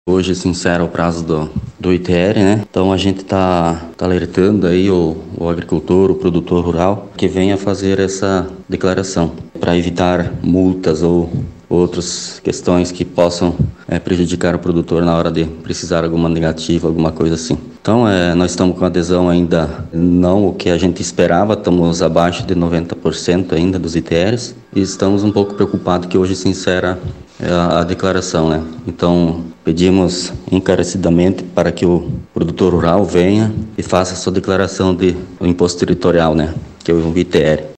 Hoje se encerra o prazo do ITR, né? Então a gente está alertando aí o agricultor, o produtor rural, que venha fazer essa declaração para evitar multas ou outras questões que possam prejudicar o produtor na hora de precisar alguma negativa, alguma coisa assim. Então, nós estamos com adesão ainda não o que a gente esperava, estamos abaixo de 90% ainda dos ITRs e estamos um pouco preocupados que hoje se encerra a declaração, né? Então, pedimos encarecidamente para que o produtor rural venha e faça a sua declaração do imposto territorial, né? Que é o ITR.